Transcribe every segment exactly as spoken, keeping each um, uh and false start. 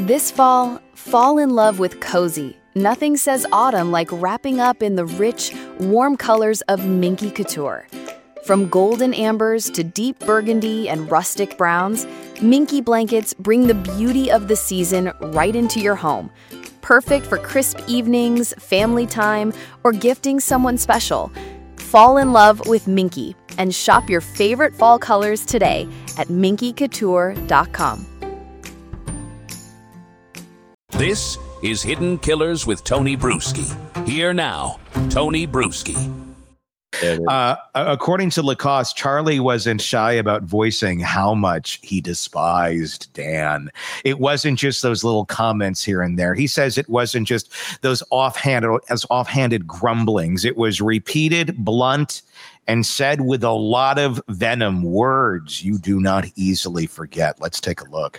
This fall, fall in love with cozy. Nothing says autumn like wrapping up in the rich, warm colors of Minky Couture. From golden ambers to deep burgundy and rustic browns, Minky blankets bring the beauty of the season right into your home. Perfect for crisp evenings, family time, or gifting someone special. Fall in love with Minky and shop your favorite fall colors today at minky couture dot com. This is Hidden Killers with Tony Bruschi. Here now, Tony Bruschi. Uh, according to Lacoste, Charlie wasn't shy about voicing how much he despised Dan. It wasn't just those little comments here and there. He says it wasn't just those offhanded, as offhanded grumblings. It was repeated, blunt, and said with a lot of venom, words you do not easily forget. Let's take a look.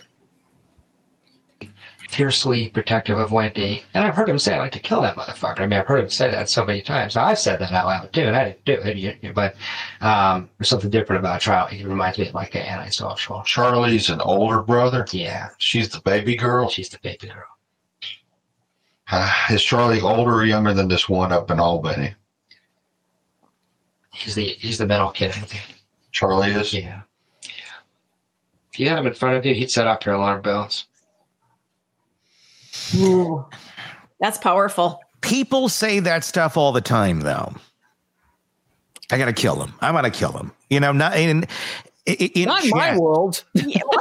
Fiercely protective of Wendy. And I've heard him say, I'd like to kill that motherfucker. I mean, I've heard him say that so many times. Now, I've said that out loud too, and I didn't do it. You, you, but um, there's something different about Charlie. He reminds me of like an antisocial. Charlie's an older brother? Yeah. She's the baby girl? She's the baby girl. Uh, is Charlie older or younger than this one up in Albany? He's the he's the middle kid, I think. Charlie is? Yeah. If you had him in front of you, he'd set off your alarm bells. Ooh, that's powerful. People say that stuff all the time, though. I gotta kill him. I'm gonna kill him. You know, not in, in, in not in my world. Yeah. no,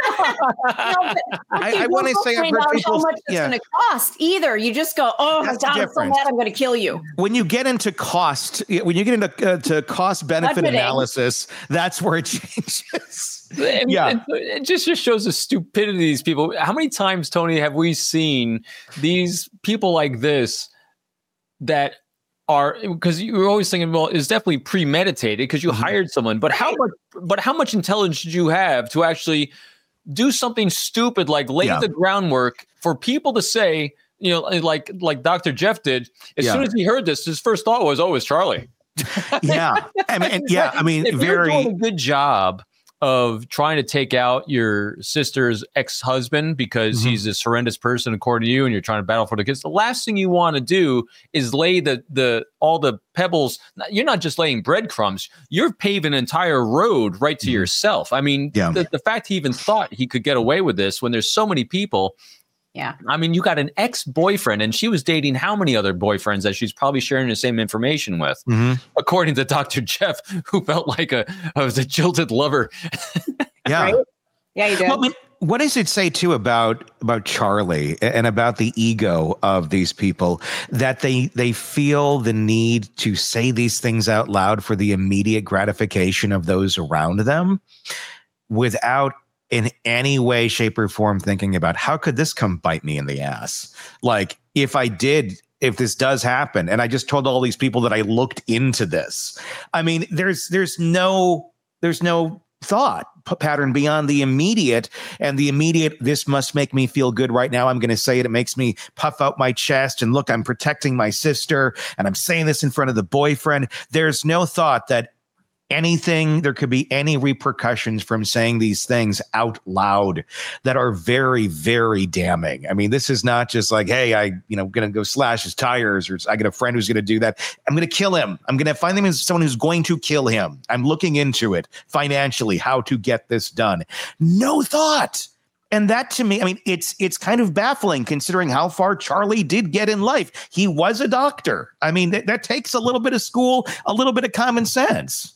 I, I want to say I've heard people. How much it's yeah. going to cost either. You just go, oh my That's the God, I'm so difference. mad, I'm going to kill you. When you get into cost, when you get into uh, to cost benefit Budgeting. analysis, that's where it changes. And, Yeah. and it just, just shows the stupidity of these people. How many times, Tony, have we seen these people like this that are, because you're always thinking, well, it's definitely premeditated because you Mhm. hired someone, but how much, but how much intelligence did you have to actually do something stupid like lay Yeah. the groundwork for people to say, you know, like like Doctor Jeff did. As Yeah. soon as he heard this, his first thought was, "Oh, it's Charlie." Yeah, I mean, and- yeah, I mean, if you're very. doing a good job of trying to take out your sister's ex-husband because Mhm. he's this horrendous person according to you, and you're trying to battle for the kids, the last thing you want to do is lay the the all the pebbles. You're not just laying breadcrumbs, you're paving an entire road right to Mhm. yourself. I mean, Yeah. the, the fact he even thought he could get away with this when there's so many people. Yeah. I mean, you got an ex-boyfriend, and she was dating how many other boyfriends that she's probably sharing the same information with, Mhm. according to Doctor Jeff, who felt like a, I was a jilted lover. Yeah. Right? Yeah, you did. Well, I mean, what does it say too about about Charlie and about the ego of these people that they they feel the need to say these things out loud for the immediate gratification of those around them without in any way, shape, or form thinking about how could this come bite me in the ass? Like if I did, if this does happen, and I just told all these people that I looked into this. I mean, there's there's no there's no thought p- pattern beyond the immediate, and the immediate, this must make me feel good right now. I'm going to say it. It makes me puff out my chest and look, I'm protecting my sister and I'm saying this in front of the boyfriend. There's no thought that anything, there could be any repercussions from saying these things out loud that are very, very damning. I mean, this is not just like, hey, I, you know, going to go slash his tires, or I got a friend who's going to do that. I'm going to kill him. I'm going to find him as someone who's going to kill him. I'm looking into it financially, how to get this done. No thought. And that to me, I mean, it's it's kind of baffling considering how far Charlie did get in life. He was a doctor. I mean, that, that takes a little bit of school, a little bit of common sense.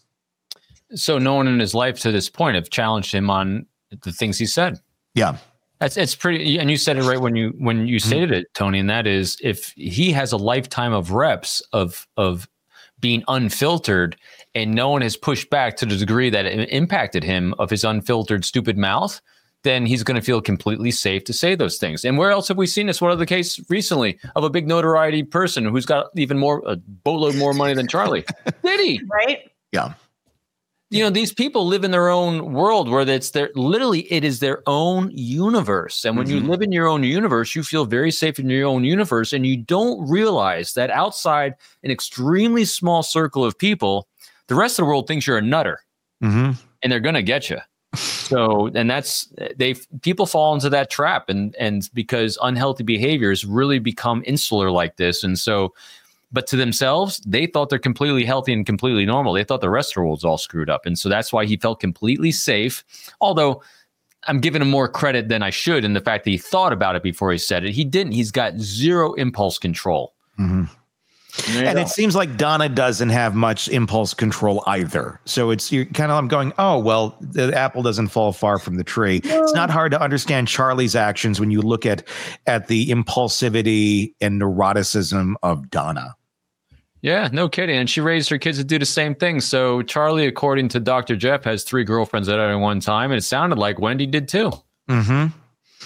So no one in his life to this point have challenged him on the things he said. Yeah. That's it's pretty, and you said it right when you when you Mm-hmm. stated it, Tony. And that is, if he has a lifetime of reps of of being unfiltered, and no one has pushed back to the degree that it impacted him of his unfiltered, stupid mouth, then he's going to feel completely safe to say those things. And where else have we seen this? What other case recently of a big notoriety person who's got even more a boatload more money than Charlie? Diddy, right? Yeah. You know, these people live in their own world where it's their literally it is their own universe. And when Mhm. you live in your own universe, you feel very safe in your own universe. And you don't realize that outside an extremely small circle of people, the rest of the world thinks you're a nutter Mm-hmm. and they're going to get you. So, and that's they people fall into that trap, and and because unhealthy behaviors really become insular like this, and so, but to themselves, they thought they're completely healthy and completely normal. They thought the rest of the world's all screwed up, and so that's why he felt completely safe. Although I'm giving him more credit than I should in the fact that he thought about it before he said it. He didn't. He's got zero impulse control. Mm-hmm. And, and go. it seems like Donna doesn't have much impulse control either. So it's you're kind of I'm going, oh, well, the apple doesn't fall far from the tree. No. It's not hard to understand Charlie's actions when you look at at the impulsivity and neuroticism of Donna. Yeah, no kidding. And she raised her kids to do the same thing. So Charlie, according to Doctor Jeff, has three girlfriends at any one time. And it sounded like Wendy did too. Mm-hmm.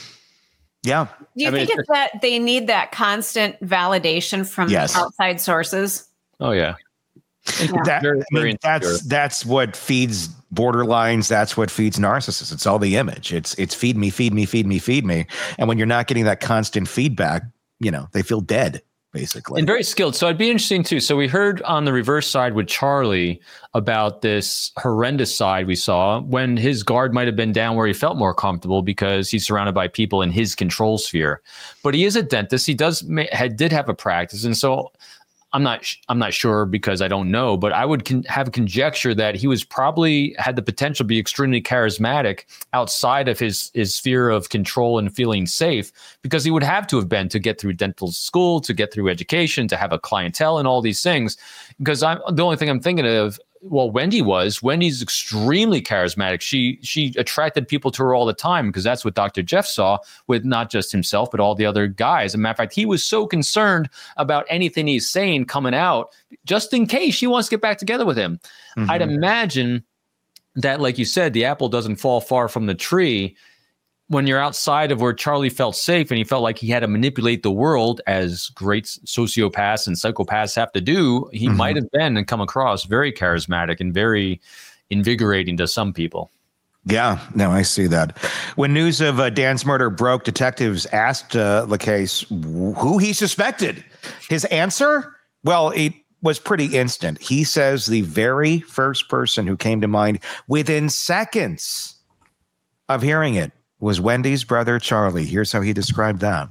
Yeah. Do you I mean, think it's that they need that constant validation from yes. outside sources? Oh, yeah. Yeah. That, Very, I mean, very that's that's what feeds borderlines. That's what feeds narcissists. It's all the image. It's it's feed me, feed me, feed me, feed me. And when you're not getting that constant feedback, you know, they feel dead, basically. And very skilled. So it'd be interesting too. So we heard on the reverse side with Charlie about this horrendous side we saw when his guard might have been down where he felt more comfortable because he's surrounded by people in his control sphere. But he is a dentist. He does had, did have a practice. And so I'm not I'm not sure because I don't know, but I would con- have conjecture that he was probably had the potential to be extremely charismatic outside of his, his sphere of control and feeling safe, because he would have to have been to get through dental school, to get through education, to have a clientele and all these things. Because I'm the only thing I'm thinking of, well, Wendy was. Wendy's extremely charismatic. She she attracted people to her all the time because that's what Doctor Jeff saw with not just himself, but all the other guys. As a matter of fact, he was so concerned about anything he's saying coming out, just in case she wants to get back together with him. Mm-hmm. I'd imagine that, like you said, the apple doesn't fall far from the tree. When you're outside of where Charlie felt safe and he felt like he had to manipulate the world as great sociopaths and psychopaths have to do, he mm-hmm. might have been and come across very charismatic and very invigorating to some people. Yeah, no, I see that. When news of uh, Dan's murder broke, detectives asked uh, LaCase who he suspected. His answer? Well, it was pretty instant. He says the very first person who came to mind within seconds of hearing it was Wendy's brother, Charlie. Here's how he described that.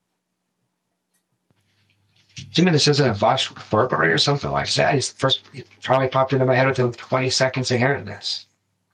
Do you mean this isn't a botched burglary or something like that? He's the first, Charlie popped into my head within twenty seconds of hearing this.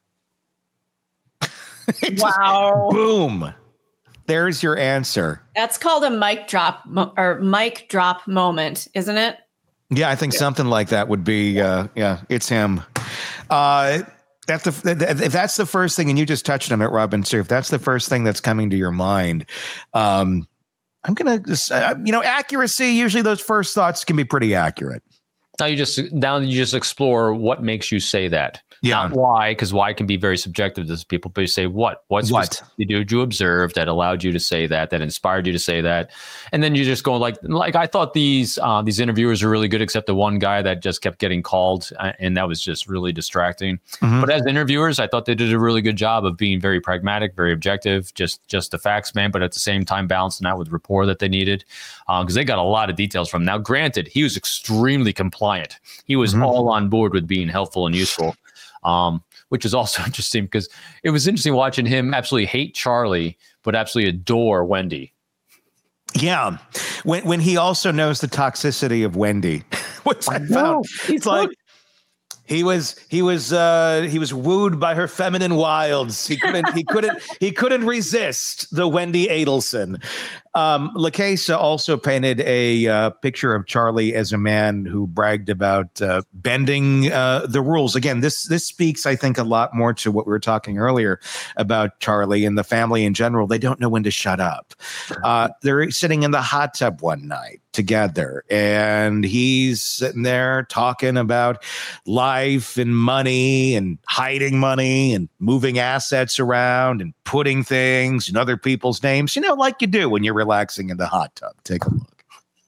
Wow. Boom. There's your answer. That's called a mic drop mo- or mic drop moment, isn't it? Yeah, I think yeah. something like that would be, uh, yeah, it's him. Uh, That's the, if that's the first thing, and you just touched on it, Robin, too, if that's the first thing that's coming to your mind, um, I'm going to just, uh, you know, accuracy, usually those first thoughts can be pretty accurate. Now you just, now you just explore what makes you say that. Yeah. Not why, because why can be very subjective to people, but you say what? What's what did you observe that allowed you to say that, that inspired you to say that? And then you just go like, like I thought these uh, these interviewers are really good, except the one guy that just kept getting called, uh, and that was just really distracting. Mm-hmm. But as interviewers, I thought they did a really good job of being very pragmatic, very objective, just just the facts, man. But at the same time, balancing out with rapport that they needed, because um, they got a lot of details from him. Now, granted, he was extremely compliant. He was mm-hmm. all on board with being helpful and useful. Um, which is also interesting because it was interesting watching him absolutely hate Charlie, but absolutely adore Wendy. Yeah. When when he also knows the toxicity of Wendy, which I, I found, it's like he was he was uh, he was wooed by her feminine wilds. He couldn't he couldn't he couldn't resist the Wendy Adelson. Um, LaCase also painted a uh, picture of Charlie as a man who bragged about uh, bending uh, the rules. Again, this this speaks, I think, a lot more to what we were talking earlier about Charlie and the family in general. They don't know when to shut up. Uh, they're sitting in the hot tub one night together, and he's sitting there talking about life and money and hiding money and moving assets around and putting things in other people's names, you know, like you do when you're relaxing in the hot tub. Take a look.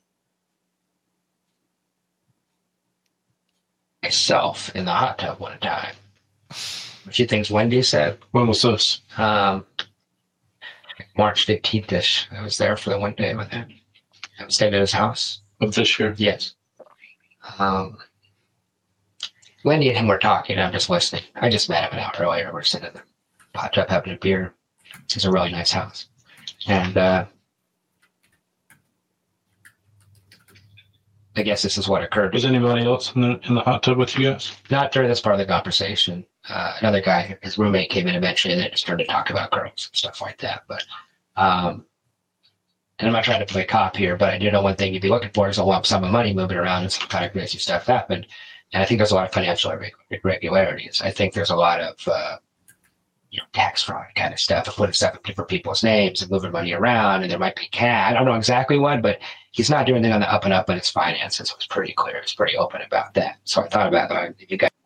Myself in the hot tub one time. A few things Wendy said. When was this? Um, March fifteenth-ish. I was there for the one day with him. I stayed at his house. Of this year? Yes. Um, Wendy and him were talking. I'm just listening. I just met him an hour earlier. We're sitting there. hot tub having a beer. It's a really nice house. And uh, I guess this is what occurred. Was anybody else in the in the hot tub with you guys? Not during this part of the conversation. Uh, another guy, his roommate, came in eventually, and they just started to talk about girls and stuff like that. But, um, and I'm not trying to play cop here, but I do know one thing you'd be looking for is a lump sum of money moving around, and some kind of crazy stuff happened. And I think there's a lot of financial irregularities. I think there's a lot of uh, you know, tax fraud kind of stuff, and putting stuff in different people's names and moving money around, and there might be cash. I don't know exactly what, but he's not doing anything on the up and up on his finances. It was pretty clear. He was pretty open about that. So I thought about uh, if you guys.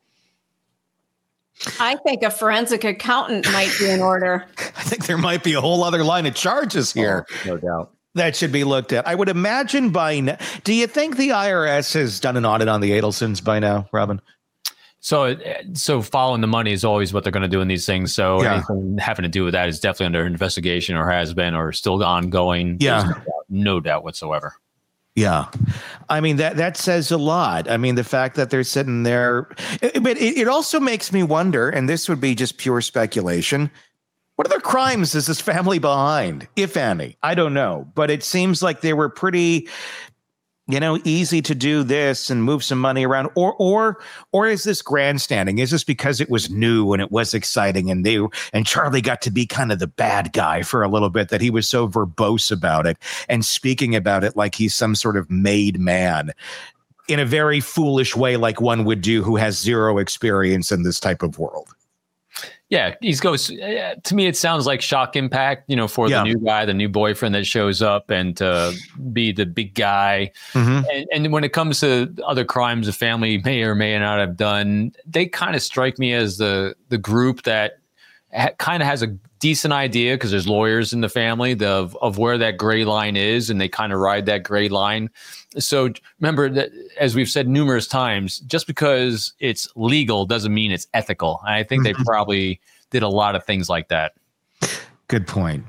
I think a forensic accountant might be in order. I think there might be a whole other line of charges here. Oh, no doubt. That should be looked at. I would imagine by now. Do you think the I R S has done an audit on the Adelsons by now, Robin? So, so following the money is always what they're going to do in these things. So Yeah. anything having to do with that is definitely under investigation, or has been, or still ongoing. Yeah. There's no doubt, no doubt whatsoever. Yeah. I mean, that that says a lot. I mean, the fact that they're sitting there, it- but it, it also makes me wonder, and this would be just pure speculation, what other crimes is this family behind, if any? I don't know. But it seems like they were pretty, you know, easy to do this and move some money around. Or or or is this grandstanding? Is this because it was new and it was exciting and they and Charlie got to be kind of the bad guy for a little bit, that he was so verbose about it and speaking about it like he's some sort of made man in a very foolish way, like one would do who has zero experience in this type of world? Yeah, he's goes. Uh, to me, it sounds like shock impact. You know, for Yeah. the new guy, the new boyfriend that shows up and to be the big guy. Mhm. And, and when it comes to other crimes the family may or may not have done, they kind of strike me as the the group that ha- kind of has a decent idea, because there's lawyers in the family, the, of of where that gray line is, and they kind of ride that gray line. So remember that, as we've said numerous times, just because it's legal doesn't mean it's ethical. And I think they probably did a lot of things like that. Good point.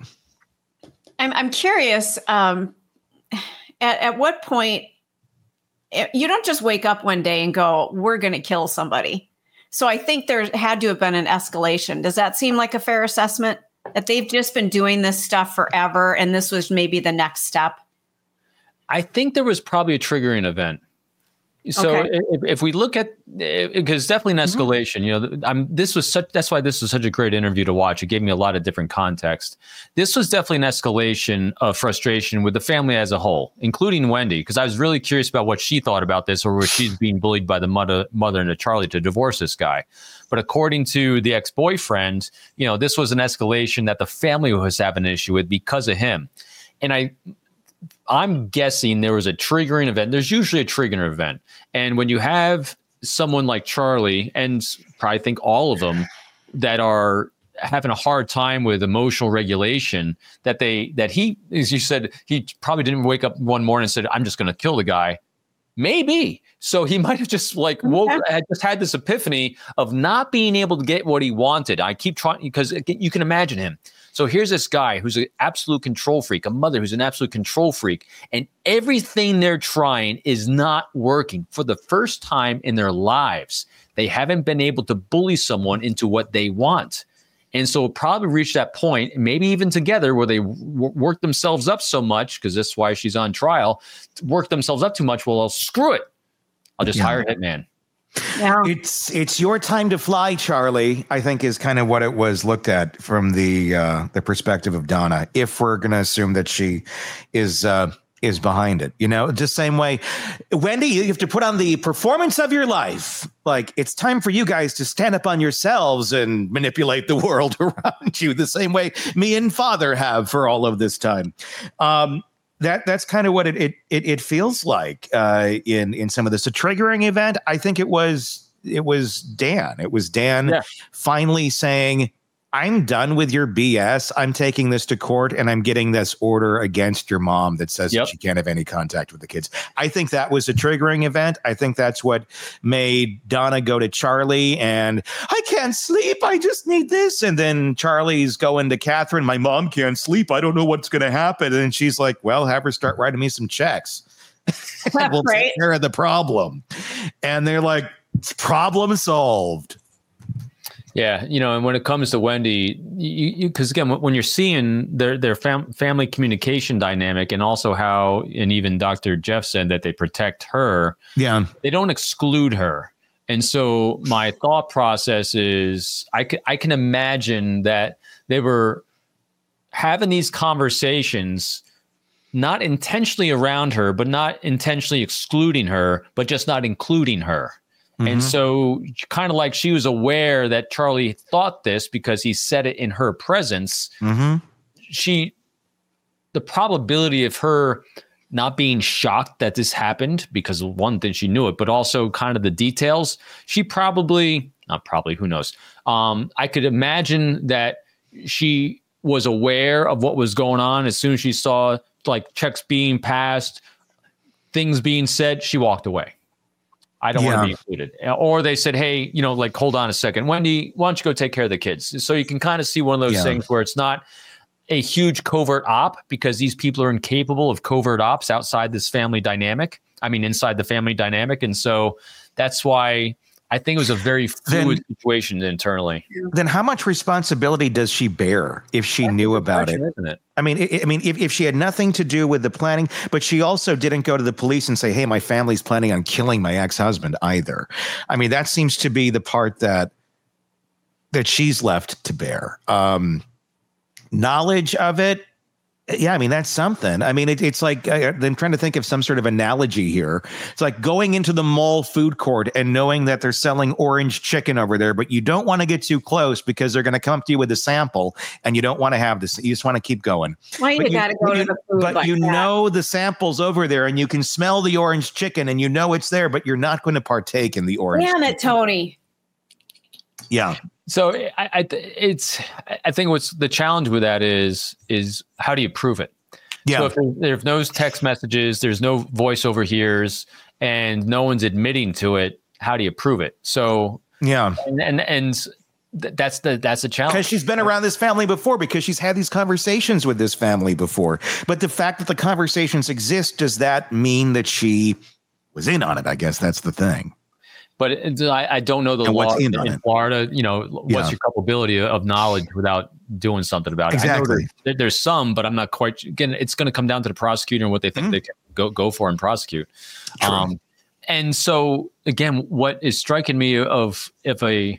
I'm I'm curious. Um, at at what point eh, you don't just wake up one day and go, "We're going to kill somebody." So I think there had to have been an escalation. Does that seem like a fair assessment? That they've just been doing this stuff forever, and this was maybe the next step? I think there was probably a triggering event. So Okay. if, if we look at, because definitely an escalation, you know, I'm, this was such, that's why this was such a great interview to watch. It gave me a lot of different context. This was definitely an escalation of frustration with the family as a whole, including Wendy, because I was really curious about what she thought about this, or where she's being bullied by the mother, mother and Charlie to divorce this guy. But according to the ex-boyfriend, you know, this was an escalation that the family was having an issue with because of him. And I, I'm guessing there was a triggering event. There's usually a triggering event. And when you have someone like Charlie, and probably think all of them, that are having a hard time with emotional regulation, that they, that he, as you said, he probably didn't wake up one morning and said, I'm just going to kill the guy. Maybe. So he might have just like, woke, had just had this epiphany of not being able to get what he wanted. I keep trying, because you can imagine him. So here's this guy who's an absolute control freak, a mother who's an absolute control freak, and everything they're trying is not working. For the first time in their lives, they haven't been able to bully someone into what they want. And so it probably reached that point, maybe even together, where they w- work themselves up so much, because that's why she's on trial, work themselves up too much. Well, I'll screw it. I'll just Yeah. hire a hitman. Yeah. It's it's your time to fly, Charlie, I think is kind of what it was looked at from the uh, the perspective of Donna, if we're going to assume that she is uh, is behind it. You know, just same way, Wendy, you have to put on the performance of your life. Like, it's time for you guys to stand up on yourselves and manipulate the world around you the same way me and Father have for all of this time. Um, That that's kind of what it it it, it feels like uh, in in some of this. A triggering event, I think it was it was Dan. It was Dan Yeah. finally saying, I'm done with your B S. I'm taking this to court, and I'm getting this order against your mom that says Yep. that she can't have any contact with the kids. I think that was a triggering event. I think that's what made Donna go to Charlie and, I can't sleep. I just need this. And then Charlie's going to Catherine. My mom can't sleep. I don't know what's going to happen. And she's like, well, have her start writing me some checks. And we'll Right. take care of the problem. And they're like, problem solved. Yeah, you know, and when it comes to Wendy, you because again, when you're seeing their their fam- family communication dynamic, and also how, and even Doctor Jeff said that they protect her. Yeah, they don't exclude her, and so my thought process is, I can I can imagine that they were having these conversations, not intentionally around her, but not intentionally excluding her, but just not including her. And so kind of like she was aware that Charlie thought this because he said it in her presence. Mm-hmm. She, the probability of her not being shocked that this happened, because one thing, she knew it, but also kind of the details, she probably, not probably, who knows. Um, I could imagine that she was aware of what was going on. As soon as she saw like checks being passed, things being said, she walked away. I don't yeah. want to be included. Or they said, hey, you know, like, hold on a second, Wendy, why don't you go take care of the kids? So you can kind of see one of those yeah. things where it's not a huge covert op, because these people are incapable of covert ops outside this family dynamic. I mean, inside the family dynamic. And so that's why I think it was a very fluid then, situation internally. Then how much responsibility does she bear if she that's knew about it? Isn't it? I mean, it, I mean, if, if she had nothing to do with the planning, but she also didn't go to the police and say, hey, my family's planning on killing my ex-husband either. I mean, that seems to be the part that that she's left to bear. Um, knowledge of it. Yeah, I mean, that's something. I mean, it, it's like uh, I'm trying to think of some sort of analogy here. It's like going into the mall food court and knowing that they're selling orange chicken over there, but you don't want to get too close because they're going to come up to you with a sample and you don't want to have this. You just want to keep going. Why you, you got to go you, to the food But like you that. know the sample's over there and you can smell the orange chicken and you know it's there, but you're not going to partake in the orange Damn chicken. it, Tony. Yeah. So I, I, it's, I think what's the challenge with that is, is how do you prove it? Yeah. So if there's no text messages, there's no voice overhears, and no one's admitting to it, how do you prove it? So yeah, and and, and th- that's the that's the challenge. Because she's been around this family before, because she's had these conversations with this family before. But the fact that the conversations exist, does that mean that she was in on it? I guess that's the thing. But it, I, I don't know the and law in, in Florida. You know, what's yeah. your culpability of knowledge without doing something about it? Exactly. I know there, there's some, but I'm not quite. Again, it's going to come down to the prosecutor and what they think mm-hmm. they can go go for and prosecute. True. Um, and so again, what is striking me of if a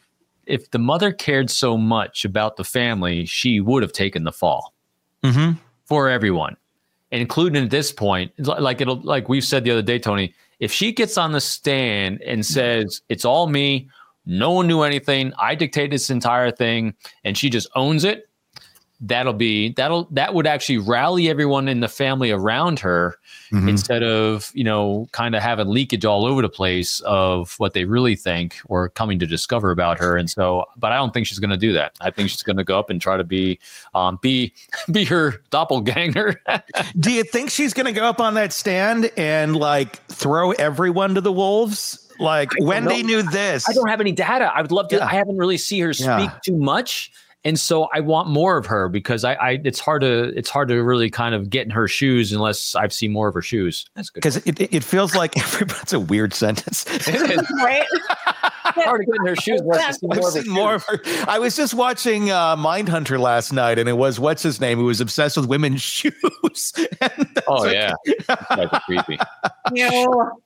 if the mother cared so much about the family, she would have taken the fall mm-hmm. for everyone, including at this point. Like it'll like we've said the other day, Tony. If she gets on the stand and says, it's all me, no one knew anything, I dictated this entire thing, and she just owns it, that'll be, that'll, that would actually rally everyone in the family around her mm-hmm. instead of, you know, kind of having leakage all over the place of what they really think or coming to discover about her. And so, but I don't think she's going to do that. I think she's going to go up and try to be, um, be, be her doppelganger. Do you think she's going to go up on that stand and like throw everyone to the wolves? Like Wendy know. knew this. I don't have any data. I would love to. Yeah. I haven't really seen her speak yeah. too much. And so I want more of her because I, I, it's hard to, it's hard to really kind of get in her shoes unless I've seen more of her shoes. That's good. Because it, it feels like everybody's a weird sentence. It is, right? It's hard to get in her shoes. Yeah, see more, of her more of her. I was just watching uh, Mindhunter last night, and it was what's his name who was obsessed with women's shoes. Oh like, yeah, that's creepy. Yeah.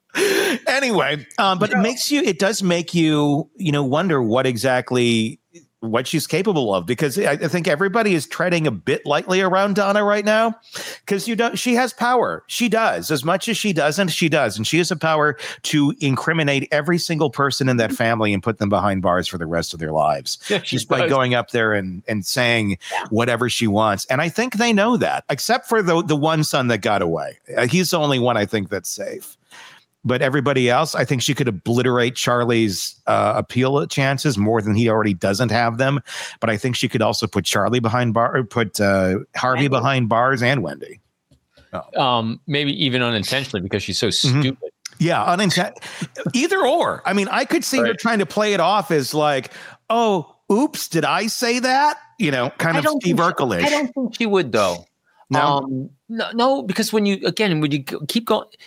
Anyway, um, but it makes you. It does make you, you know, wonder what exactly. What she's capable of, because I, I think everybody is treading a bit lightly around Donna right now, because you don't. She has power. She does as much as she doesn't. She does, and she has the power to incriminate every single person in that family and put them behind bars for the rest of their lives. Yeah, just by going up there and and saying yeah. whatever she wants. And I think they know that, except for the the one son that got away. Uh, he's the only one I think that's safe. But everybody else, I think she could obliterate Charlie's uh, appeal chances more than he already doesn't have them. But I think she could also put Charlie behind bar, or put uh, Harvey behind bars, and Wendy. Oh. Um, maybe even unintentionally because she's so mm-hmm. stupid. Yeah, unintentional. Either or. I mean, I could see right. her trying to play it off as like, "Oh, oops, did I say that?" You know, kind of Steve Urkel-ish. I don't think she would, though. No, um, no, no, because when you again when you keep going.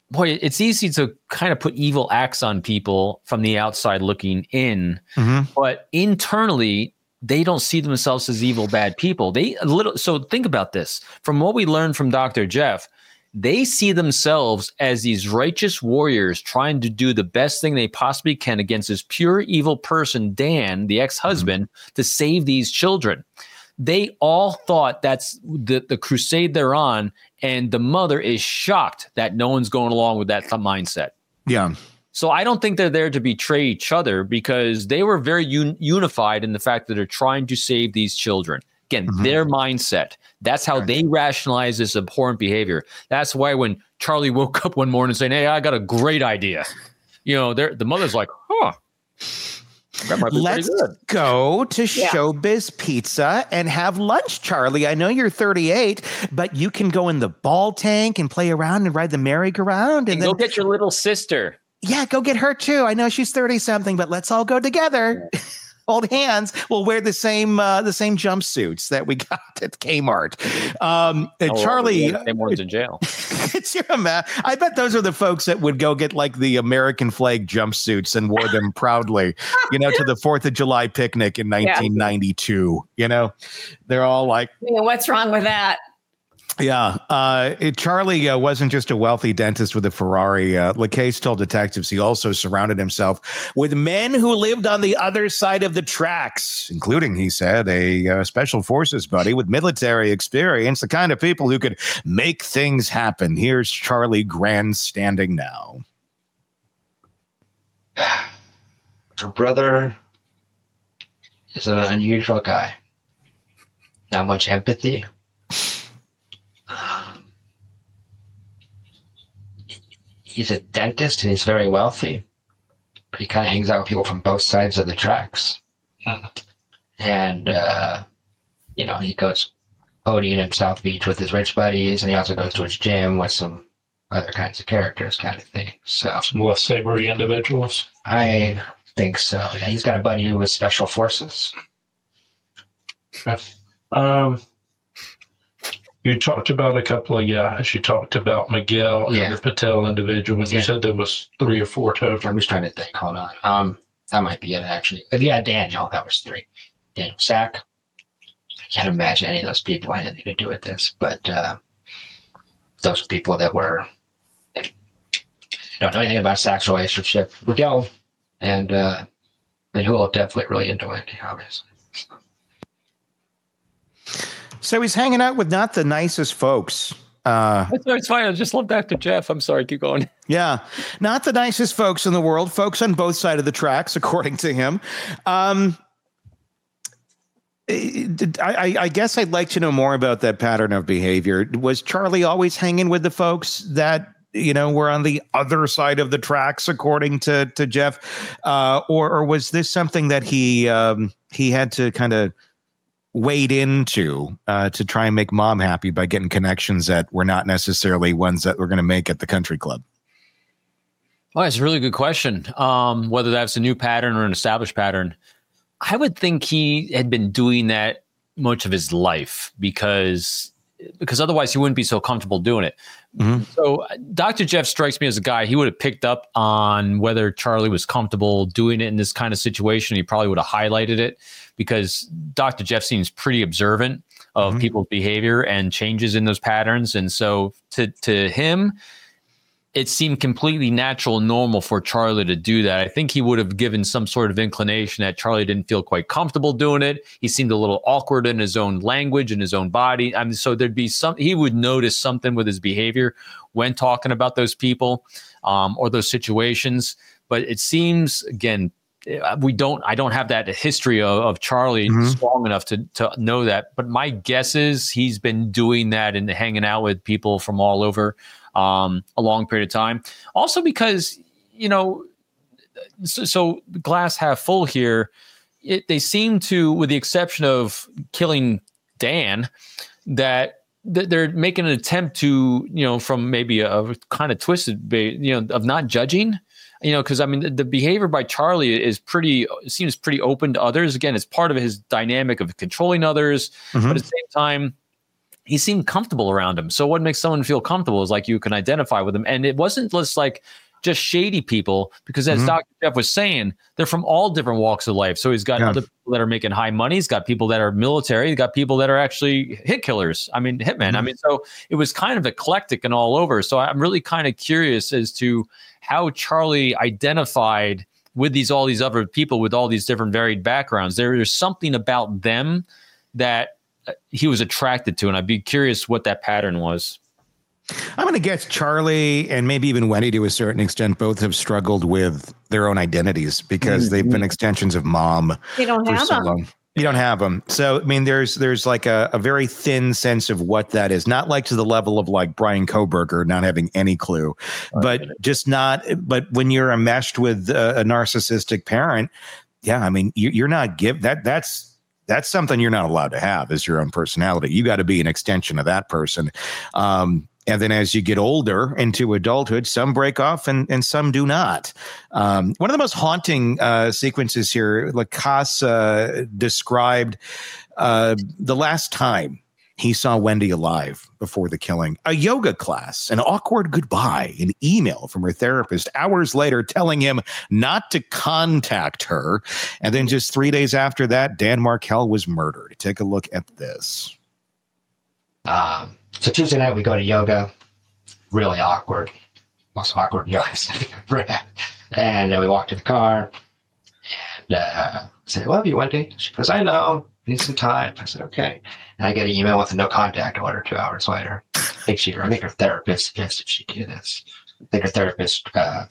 boy, it's easy to kind of put evil acts on people from the outside looking in, Mm-hmm. but internally, they don't see themselves as evil, bad people. They a little. So think about this. From what we learned from Doctor Jeff, they see themselves as these righteous warriors trying to do the best thing they possibly can against this pure evil person, Dan, the ex-husband, mm-hmm. to save these children. They all thought that's the, the crusade they're on, and the mother is shocked that no one's going along with that mindset. Yeah. So I don't think they're there to betray each other, because they were very un- unified in the fact that they're trying to save these children. Again, mm-hmm. their mindset. That's how they rationalize this abhorrent behavior. That's why when Charlie woke up one morning saying, "Hey, I got a great idea," you know, the mother's like, "Huh. That might be Let's pretty good. go to Yeah. Showbiz Pizza and have lunch, Charlie. I know you're thirty-eight, but you can go in the ball tank and play around and ride the merry-go-round. And, And then, go get your little sister." yeah, go get her too. I know she's thirty-something, but let's all go together. Hold hands. We'll wear the same uh, the same jumpsuits that we got at Kmart. Um, and Oh, Charlie, well, same one's in jail. it's your ma- I bet those are the folks that would go get like the American flag jumpsuits and wore them proudly, you know, to the Fourth of July picnic in nineteen ninety-two. You know, they're all like, I mean, what's wrong with that? yeah. Uh, it, Charlie uh, wasn't just a wealthy dentist with a Ferrari. Uh, LaCase told detectives he also surrounded himself with men who lived on the other side of the tracks, including, he said, a uh, special forces buddy with military experience, the kind of people who could make things happen. Here's Charlie grandstanding now. Her brother is an unusual guy. Not much empathy. Um, he's a dentist and he's very wealthy, but he kind of hangs out with people from both sides of the tracks. And, uh, you know, he goes ponying in South Beach with his rich buddies, and he also goes to his gym with some other kinds of characters, kind of thing. So, Some less savory individuals. I think so. Yeah, he's got a buddy who was special forces. Um, you talked about a couple of guys. You talked about Miguel Yeah. and the Patel individual. And Yeah. You said there was three or four total. I'm just trying to think. Hold on. Um, that might be it, actually. But yeah, Daniel. That was three. Daniel Sack. I can't imagine any of those people had anything to do with this, but uh, those are people that were. I don't know anything about Sack's relationship with Miguel, and uh, and who will definitely really into Wendy, obviously. So he's hanging out with not the nicest folks. Uh, That's it's fine. I just love Doctor Jeff. I'm sorry. Keep going. yeah, not the nicest folks in the world. Folks on both sides of the tracks, according to him. Um, I, I, I guess I'd like to know more about that pattern of behavior. Was Charlie always hanging with the folks that, you know, were on the other side of the tracks, according to to Jeff, uh, or or was this something that he um, he had to kind of wade into uh, to try and make mom happy by getting connections that were not necessarily ones that we're going to make at the country club? Well, it's a really good question. Um, whether that's a new pattern or an established pattern, I would think he had been doing that much of his life because because otherwise he wouldn't be so comfortable doing it. Mm-hmm. So uh, Doctor Jeff strikes me as a guy, he would have picked up on whether Charlie was comfortable doing it in this kind of situation. He probably would have highlighted it because Doctor Jeff seems pretty observant of mm-hmm. people's behavior and changes in those patterns. And so to to him, it seemed completely natural and normal for Charlie to do that. I think he would have given some sort of inclination that Charlie didn't feel quite comfortable doing it. He seemed a little awkward in his own language and his own body. I mean, so there'd be some, he would notice something with his behavior when talking about those people um, or those situations. But it seems, again, we don't, I don't have that history of, of Charlie mm-hmm. strong enough to, to know that. But my guess is he's been doing that and hanging out with people from all over Um, a long period of time. Also because, you know, so, so glass half full here, it, they seem to, with the exception of killing Dan, that th- they're making an attempt to, you know, from maybe a, a kind of twisted, you know, of not judging, you know, because I mean, the, the behavior by Charlie is pretty, seems pretty open to others. Again, it's part of his dynamic of controlling others, mm-hmm. but at the same time, he seemed comfortable around him. So what makes someone feel comfortable is like you can identify with them. And it wasn't just like just shady people, because as mm-hmm. Doctor Jeff was saying, they're from all different walks of life. So he's got yeah. other people that are making high money. He's got people that are military. He's got people that are actually hit killers. I mean, hitmen. Mm-hmm. I mean, so it was kind of eclectic and all over. So I'm really kind of curious as to how Charlie identified with these, all these other people with all these different varied backgrounds. There is something about them that he was attracted to. And I'd be curious what that pattern was. I'm going to guess Charlie and maybe even Wendy to a certain extent both have struggled with their own identities because mm-hmm. they've been extensions of mom. They don't have so them. Long. You don't have them. So, I mean, there's there's like a, a very thin sense of what that is. Not like to the level of like Brian Koberger not having any clue, but just not. But when you're enmeshed with a, a narcissistic parent, yeah, I mean, you, you're not give that. That's that's something you're not allowed to have is your own personality. You got to be an extension of that person. Um, And then as you get older into adulthood, some break off and, and some do not. Um, one of the most haunting uh, sequences here, Lacasse uh, described uh, the last time he saw Wendy alive before the killing. A yoga class, an awkward goodbye, an email from her therapist hours later telling him not to contact her. And then just three days after that, Dan Markel was murdered. Take a look at this. Um. So Tuesday night we go to yoga, really awkward, most awkward yoga I've ever had. And then we walk to the car, and uh, I said, "Well, have you Wendy?" She goes, "I know, I need some time." I said, "Okay." And I get an email with a no contact order two hours later. I think she, I think her therapist suggested she do this. I think her therapist. Uh,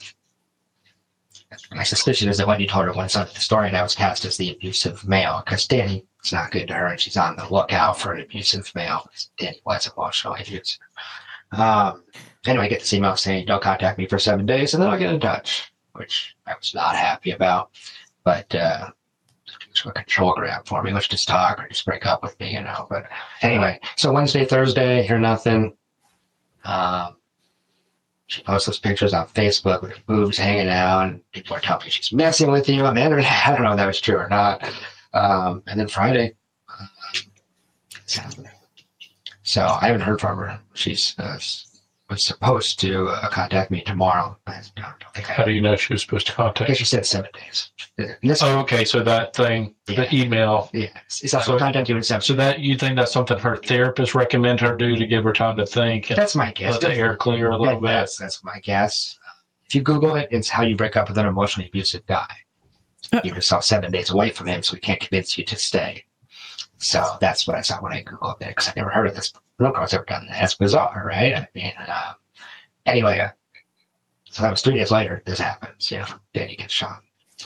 my suspicion is that Wendy told her one side of the story, and I was cast as the abusive male because Danny. It's not good to her, and she's on the lookout for an abusive male. Danny was emotionally abusive. Um, anyway, I get this email saying, "Don't contact me for seven days, and then I'll get in touch," which I was not happy about. But uh, it's a control grab for me. Let's just talk or just break up with me, you know. But anyway, so Wednesday, Thursday, hear nothing. Um, she posts those pictures on Facebook with her boobs hanging out, and people are telling me she's messing with you on the internet. I don't know if that was true or not. Um, and then Friday, um, it's happening. So I haven't heard from her. She's uh, was supposed to uh, contact me tomorrow. I don't, don't think I How do you know she was supposed to I contact guess you? she said seven days. This, Oh, okay. So that thing, Yeah. the email. yeah, it's, it's also contact you in seven. So that you think that's something her therapist recommend her do to give her time to think and That's my guess. let the air clear a little That- bit? That's, that's my guess. If you Google it, it's how you break up with an emotionally abusive guy. You keep yourself seven days away from him so he can't convince you to stay. So that's what I saw when I Googled it, because I never heard of this. No girl's ever done that. That's bizarre, right? I mean, uh, anyway, uh, so that was three days later. This happens. You know, Danny gets shot.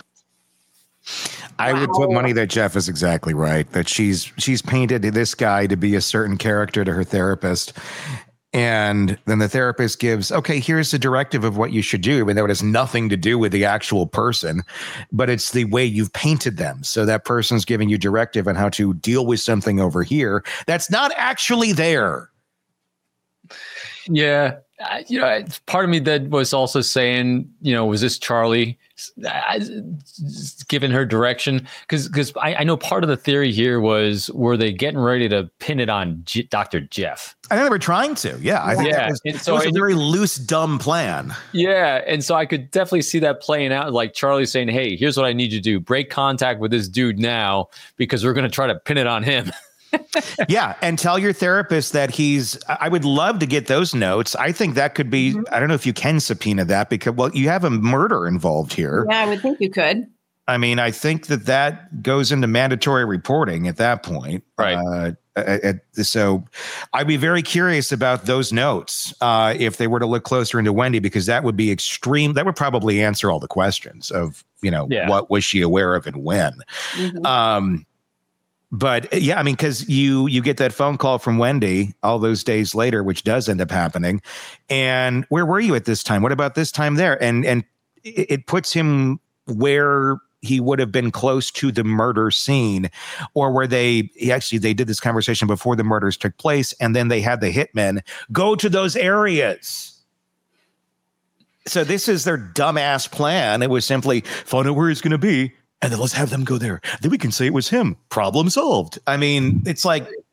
I would put money that Jeff is exactly right, that she's she's painted this guy to be a certain character to her therapist. And then the therapist gives, okay, here's the directive of what you should do. And that has nothing to do with the actual person, but it's the way you've painted them. So that person's giving you directive on how to deal with something over here that's not actually there. Yeah. Uh, you know, part of me that was also saying, you know, was this Charlie uh, giving her direction? Because because I, I know part of the theory here was, were they getting ready to pin it on G- Doctor Jeff? I think they were trying to. Yeah. I think Yeah, that was, and it so was a I- very loose, dumb plan. Yeah. And so I could definitely see that playing out, like Charlie saying, hey, here's what I need you to do. Break contact with this dude now because we're going to try to pin it on him. Yeah. And tell your therapist that he's, I would love to get those notes. I think that could be, Mhm. I don't know if you can subpoena that because, well, you have a murder involved here. Yeah, I would think you could. I mean, I think that that goes into mandatory reporting at that point. Right. Uh, at, at- so I'd be very curious about those notes uh, if they were to look closer into Wendy, because that would be extreme. That would probably answer all the questions of, you know, Yeah. what was she aware of and when. Mhm. Um, but yeah, I mean, because you you get that phone call from Wendy all those days later, which does end up happening. And where were you at this time? What about this time there? And and it, it puts him where he would have been close to the murder scene, or where they he actually they did this conversation before the murders took place, and then they had the hitmen go to those areas. So this is their dumbass plan. It was simply find out where he's going to be, and then let's have them go there. Then we can say it was him. Problem solved. I mean, it's like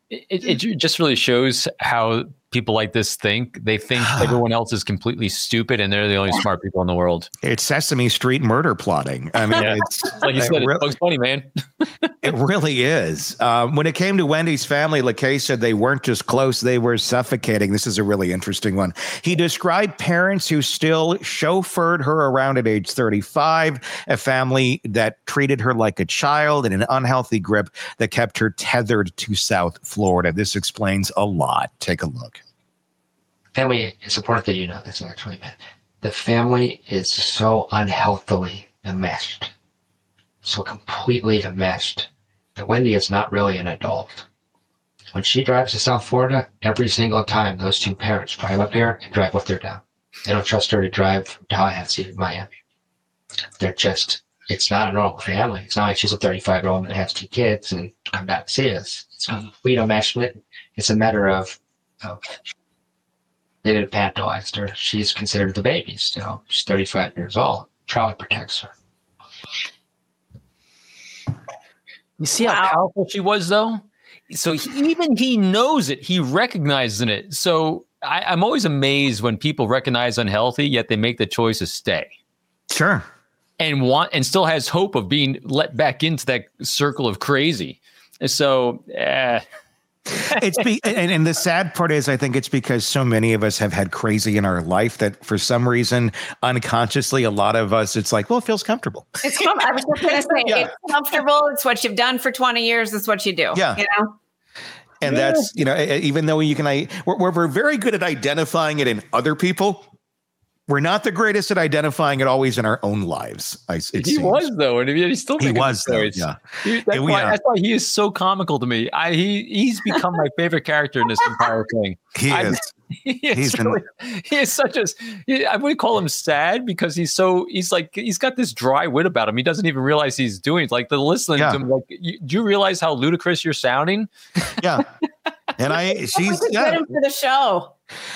It, it, it just really shows how people like this think. They think everyone else is completely stupid and they're the only smart people in the world. It's Sesame Street murder plotting. I mean, Yeah. it's Like you it said, re- it's funny, man. it really is. Um, when it came to Wendy's family, LaCaye said they weren't just close, they were suffocating. This is a really interesting one. He described parents who still chauffeured her around at age thirty-five, a family that treated her like a child in an unhealthy grip that kept her tethered to South Florida. This explains a lot. Take a look. Family, it's important that you know this, actually, man. The family is so unhealthily enmeshed, so completely enmeshed, that Wendy is not really an adult. When she drives to South Florida, every single time those two parents drive up here and drive with her down. They don't trust her to drive from Tallahassee to Miami. They're just, it's not a normal family. It's not like she's a thirty-five-year-old woman that has two kids and come back to see us. It's complete enmeshment. It's a matter of, of they didn't infantilize her. She's considered the baby still. She's thirty-five years old. Charlie protects her. You see how powerful she was, though? So he, even he knows it. He recognizes it. So I, I'm always amazed when people recognize unhealthy, yet they make the choice to stay. Sure. And want and still has hope of being let back into that circle of crazy. So, eh. It's be, and, and the sad part is, I think it's because so many of us have had crazy in our life that for some reason, unconsciously, a lot of us, it's like, well, it feels comfortable. It's com- I was just going to say, Yeah. it's comfortable. It's what you've done for twenty years. It's what you do. Yeah. You know? And that's, you know, even though you can, I, we're, we're very good at identifying it in other people. We're not the greatest at identifying it always in our own lives. I, it He seems. was, though. And he's still He making was, though, choice. yeah. He- that's, And we why, are- that's why he is so comical to me. I he He's become my favorite character in this entire thing. He I- is. He is, He's been- really, he is such a. He, I would call him sad because he's so. He's like he's got this dry wit about him. He doesn't even realize he's doing it. Like the listening Yeah. to him. Like, you, do you realize how ludicrous you're sounding? Yeah. And I, she's, We could yeah. get him for the show.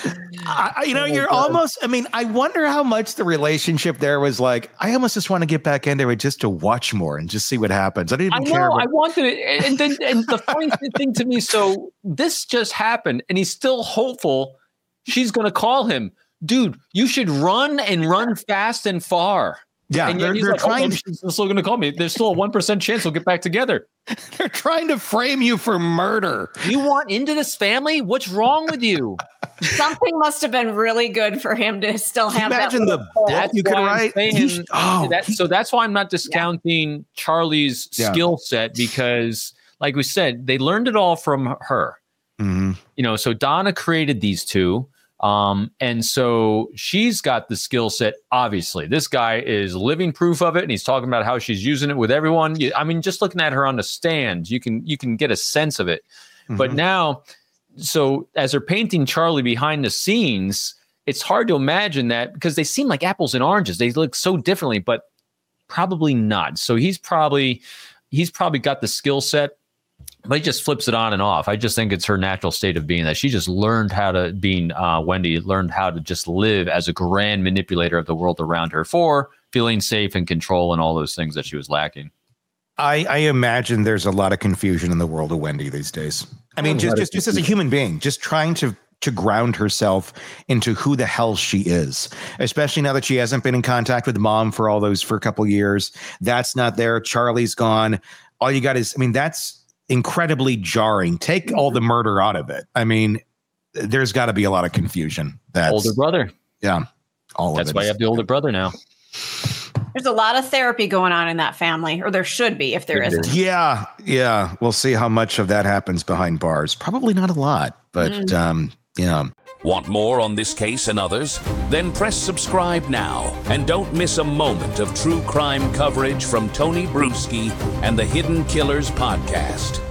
I, I- you know, Oh, you're God. almost, I mean, I wonder how much the relationship there was like, I almost just want to get back into it just to watch more and just see what happens. I didn't I even know. care. I About, wanted it, and then and the funny thing to me. So this just happened, and he's still hopeful. She's going to call him, dude. You should run and run fast and far. yeah, and yet they're, he's they're like, oh, trying, maybe she's still going to call me. There's still a one percent chance we'll get back together. they're trying to frame you for murder. You want into this family? What's wrong with you? Something must have been really good for him to still have Imagine that. the book That's you could why I'm write. saying He- oh, that, he- so that's why I'm not discounting Charlie's Yeah. skill set because, like we said, they learned it all from her. Mhm. You know, so Donna created these two. Um, and so she's got the skill set. Obviously, this guy is living proof of it, and he's talking about how she's using it with everyone. You- I mean, just looking at her on the stand, you can you can get a sense of it. But Mhm. now, so as they're painting Charlie behind the scenes, it's hard to imagine that because they seem like apples and oranges. They look so differently, but probably not. So he's probably he's probably got the skill set. But he just flips it on and off. I just think it's her natural state of being that she just learned how to, being uh, Wendy, learned how to just live as a grand manipulator of the world around her for feeling safe and control and all those things that she was lacking. I, I imagine there's a lot of confusion in the world of Wendy these days. I mean, Oh, just a lot just, of just as a human being, just trying to to ground herself into who the hell she is, especially now that she hasn't been in contact with mom for all those for a couple years. That's not there. Charlie's gone. All you got is, I mean, that's incredibly jarring. Take all the murder out of it. I mean, there's got to be a lot of confusion. That's Older brother. yeah. All That's of it. why is- you have the older brother now. There's a lot of therapy going on in that family, or there should be if there There isn't. Yeah, yeah. We'll see how much of that happens behind bars. Probably not a lot, but Mm. um, yeah. Want more on this case and others? Then press subscribe now and don't miss a moment of true crime coverage from Tony Bruschi and the Hidden Killers podcast.